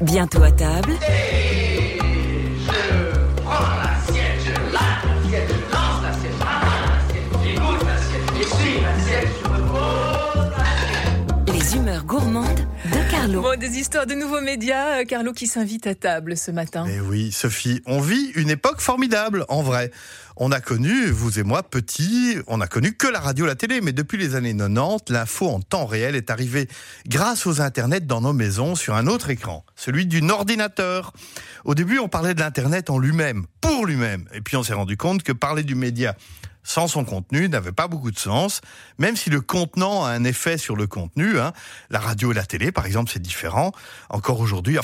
Bientôt à table. Les humeurs gourmandes de Carlo. Bon, des histoires de nouveaux médias. Carlo qui s'invite à table ce matin. Eh oui, Sophie, on vit une époque formidable, en vrai. On a connu, vous et moi, petits, on a connu que la radio, la télé, mais depuis les années 90, l'info en temps réel est arrivée grâce aux internets dans nos maisons sur un autre écran, celui d'un ordinateur. Au début, on parlait de l'internet en lui-même, pour lui-même, et puis on s'est rendu compte que parler du média sans son contenu n'avait pas beaucoup de sens, même si le contenant a un effet sur le contenu. La radio et la télé, par exemple, c'est différent. Encore aujourd'hui,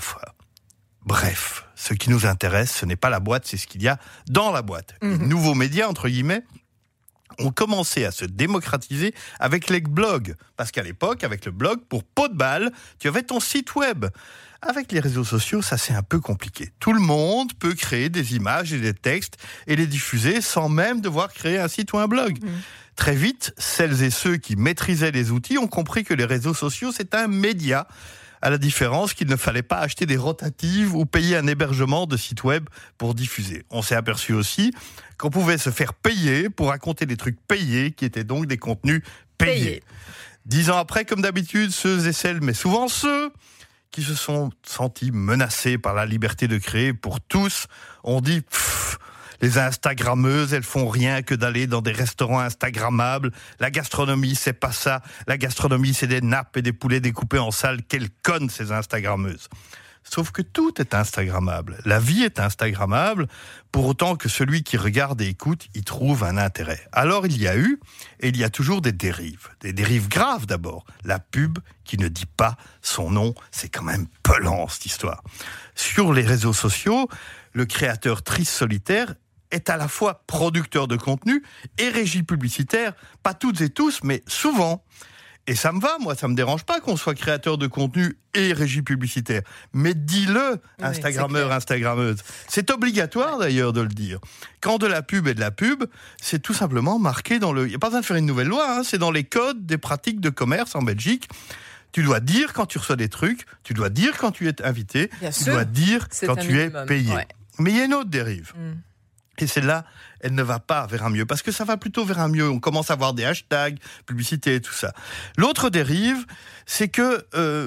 bref, ce qui nous intéresse, ce n'est pas la boîte, c'est ce qu'il y a dans la boîte. Les nouveaux médias, entre guillemets, ont commencé à se démocratiser avec les blogs. Parce qu'à l'époque, avec le blog, pour pot de balle, tu avais ton site web. Avec les réseaux sociaux, ça c'est un peu compliqué. Tout le monde peut créer des images et des textes et les diffuser sans même devoir créer un site ou un blog. Très vite, celles et ceux qui maîtrisaient les outils ont compris que les réseaux sociaux, c'est un média, à la différence qu'il ne fallait pas acheter des rotatives ou payer un hébergement de site web pour diffuser. On s'est aperçu aussi qu'on pouvait se faire payer pour raconter des trucs payés, qui étaient donc des contenus payés. 10 ans après, comme d'habitude, ceux et celles, mais souvent ceux qui se sont sentis menacés par la liberté de créer pour tous, ont dit les Instagrammeuses, elles font rien que d'aller dans des restaurants instagrammables. La gastronomie, c'est pas ça. La gastronomie, c'est des nappes et des poulets découpés en salles. Quelles connes, ces Instagrammeuses. Sauf que tout est instagrammable. La vie est instagrammable, pour autant que celui qui regarde et écoute y trouve un intérêt. Alors il y a eu, et il y a toujours des dérives. Des dérives graves d'abord. La pub qui ne dit pas son nom, c'est quand même pelant cette histoire. Sur les réseaux sociaux, le créateur triste solitaire est à la fois producteur de contenu et régie publicitaire, pas toutes et tous, mais souvent. Et ça me va, moi, ça me dérange pas qu'on soit créateur de contenu et régie publicitaire. Mais dis-le, Instagrammeur, Instagrammeuse. C'est obligatoire d'ailleurs de le dire. Quand de la pub est de la pub, c'est tout simplement marqué dans le... Il n'y a pas besoin de faire une nouvelle loi, c'est dans les codes des pratiques de commerce en Belgique. Tu dois dire quand tu reçois des trucs, tu dois dire quand tu es invité, tu dois dire quand tu es payé. Ouais. Mais il y a une autre dérive. Et celle-là, elle ne va pas vers un mieux, parce que ça va plutôt vers un mieux. On commence à avoir des hashtags, publicité et tout ça. L'autre dérive, c'est que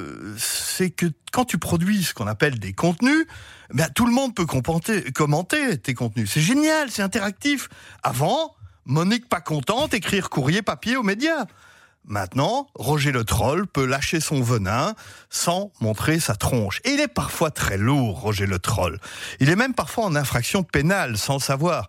quand tu produis ce qu'on appelle des contenus, tout le monde peut commenter tes contenus. C'est génial, c'est interactif. Avant, Monique pas contente, écrire courrier papier aux médias. Maintenant, Roger le troll peut lâcher son venin sans montrer sa tronche. Et il est parfois très lourd, Roger le troll. Il est même parfois en infraction pénale, sans le savoir.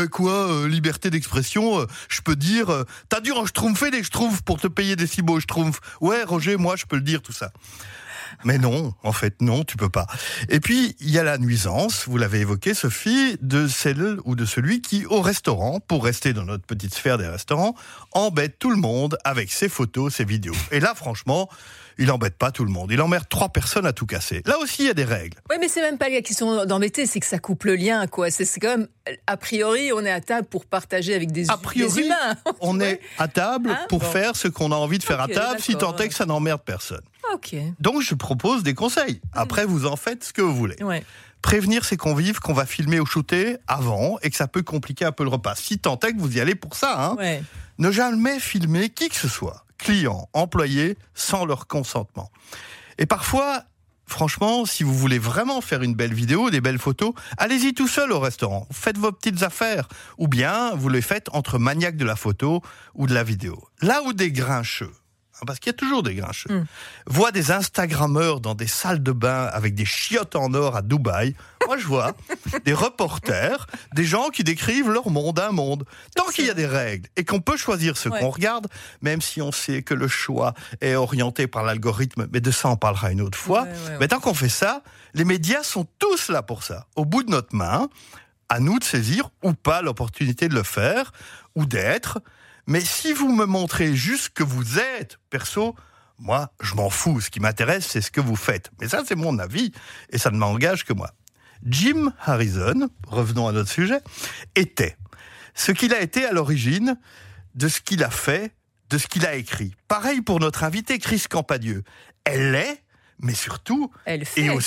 Liberté d'expression, je peux dire, t'as dû schtroumpfer des schtroumpfs pour te payer des si beaux schtroumpfs. Ouais, Roger, moi, je peux le dire, tout ça. Mais non, en fait, non, tu peux pas. Et puis, il y a la nuisance, vous l'avez évoqué, Sophie, de celle ou de celui qui, au restaurant, pour rester dans notre petite sphère des restaurants, embête tout le monde avec ses photos, ses vidéos. Et là, franchement, il embête pas tout le monde. Il emmerde 3 personnes à tout casser. Là aussi, il y a des règles. Oui, mais c'est même pas la question d'embêter, c'est que ça coupe le lien, quoi. C'est quand même, a priori, on est à table pour partager avec des humains. On est à table pour faire ce qu'on a envie de faire à table, si tant est que ça n'emmerde personne. Donc, je propose des conseils. Après, vous en faites ce que vous voulez. Ouais. Prévenir ses convives qu'on va filmer ou shooter avant et que ça peut compliquer un peu le repas. Si tant est que vous y allez pour ça. Ouais. Ne jamais filmer qui que ce soit, clients, employés, sans leur consentement. Et parfois, franchement, si vous voulez vraiment faire une belle vidéo, des belles photos, allez-y tout seul au restaurant. Faites vos petites affaires. Ou bien, vous les faites entre maniaques de la photo ou de la vidéo. Là où des grincheux, parce qu'il y a toujours des grincheux, voient des Instagrammeurs dans des salles de bain avec des chiottes en or à Dubaï. Moi, je vois des reporters, des gens qui décrivent leur monde, un monde. Tant qu'il y a des règles et qu'on peut choisir ce qu'on regarde, même si on sait que le choix est orienté par l'algorithme, mais de ça, on parlera une autre fois. Mais tant qu'on fait ça, les médias sont tous là pour ça. Au bout de notre main, à nous de saisir ou pas l'opportunité de le faire ou d'être. Mais si vous me montrez juste ce que vous êtes, perso, moi, je m'en fous. Ce qui m'intéresse, c'est ce que vous faites. Mais ça, c'est mon avis, et ça ne m'engage que moi. Jim Harrison, revenons à notre sujet, était ce qu'il a été à l'origine de ce qu'il a fait, de ce qu'il a écrit. Pareil pour notre invité Chris Campadieu. Elle l'est, mais surtout, elle fait du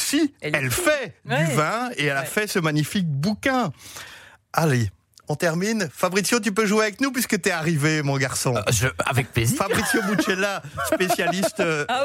vin et elle a fait ce magnifique bouquin. Allez, on termine. Fabrizio, tu peux jouer avec nous puisque t'es arrivé, mon garçon. Avec plaisir. Fabrizio Buccella, spécialiste,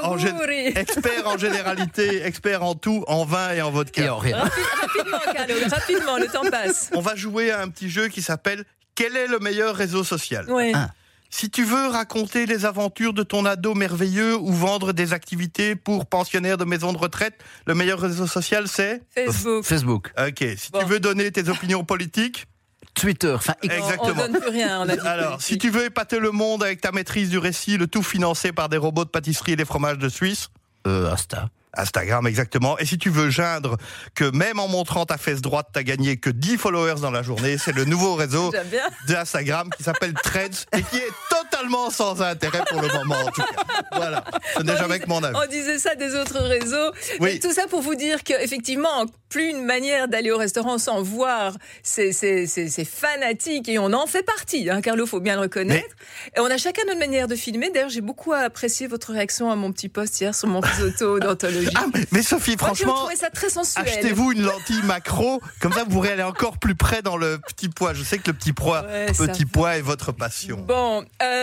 expert en généralité, expert en tout, en vin et en vodka. Et en rien. Rapidement, Carlo, rapidement, le temps passe. On va jouer à un petit jeu qui s'appelle « Quel est le meilleur réseau social ?» Oui. Si tu veux raconter les aventures de ton ado merveilleux ou vendre des activités pour pensionnaires de maisons de retraite, le meilleur réseau social, c'est Facebook. Ok. Si tu veux donner tes opinions politiques, Twitter, X. Exactement. On donne plus rien. On a dit alors, si tu veux épater le monde avec ta maîtrise du récit, le tout financé par des robots de pâtisserie et des fromages de Suisse, Instagram, exactement. Et si tu veux geindre que même en montrant ta fesse droite, t'as gagné que 10 followers dans la journée, c'est le nouveau réseau d'Instagram qui s'appelle Threads et qui est totalement sans intérêt pour le moment, en tout cas. Voilà. Ce n'est jamais que mon avis. On disait ça des autres réseaux. Oui. Mais tout ça pour vous dire qu'effectivement, plus une manière d'aller au restaurant sans voir, c'est fanatique et on en fait partie, hein, Carlo, faut bien le reconnaître. Et on a chacun notre manière de filmer. D'ailleurs, j'ai beaucoup apprécié votre réaction à mon petit post hier sur mon risotto d'anthologie. Ah, mais Sophie, franchement, j'ai trouvé ça très sensuel. Achetez-vous une lentille macro, comme ça vous pourrez aller encore plus près dans le petit pois. Je sais que le petit pois est votre passion. Bon,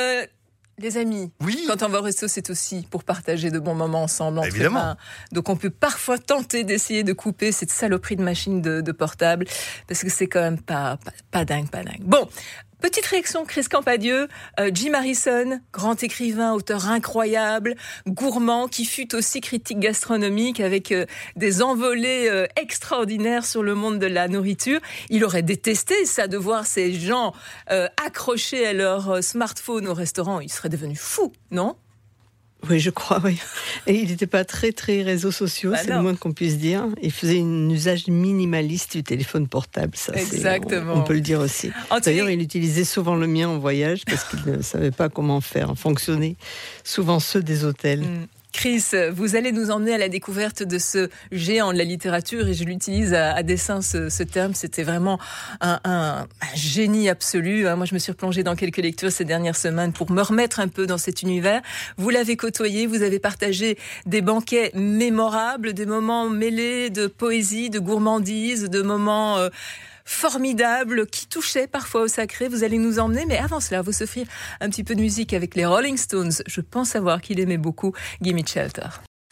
les amis, quand on va au resto, c'est aussi pour partager de bons moments ensemble. Évidemment. Donc on peut parfois tenter d'essayer de couper cette saloperie de machine de portable, parce que c'est quand même pas dingue. Bon, petite réaction, Chris Campadieu, Jim Harrison, grand écrivain, auteur incroyable, gourmand, qui fut aussi critique gastronomique avec des envolées extraordinaires sur le monde de la nourriture. Il aurait détesté ça, de voir ces gens accrochés à leur smartphone au restaurant. Il serait devenu fou, non ? Oui, je crois, oui. Et il n'était pas très réseaux sociaux, c'est le moins qu'on puisse dire. Il faisait un usage minimaliste du téléphone portable, ça. Exactement. On peut le dire aussi. D'ailleurs, il utilisait souvent le mien en voyage parce qu'il ne savait pas comment faire fonctionner souvent ceux des hôtels. Chris, vous allez nous emmener à la découverte de ce géant de la littérature, et je l'utilise à dessein ce terme. C'était vraiment un génie absolu. Moi, je me suis replongée dans quelques lectures ces dernières semaines pour me remettre un peu dans cet univers. Vous l'avez côtoyé, vous avez partagé des banquets mémorables, des moments mêlés de poésie, de gourmandise, de moments formidable, qui touchait parfois au sacré. Vous allez nous emmener, mais avant cela, vous s'offrir un petit peu de musique avec les Rolling Stones. Je pense savoir qu'il aimait beaucoup Gimme Shelter.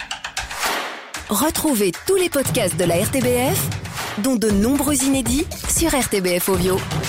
Retrouvez tous les podcasts de la RTBF, dont de nombreux inédits sur RTBF Audio.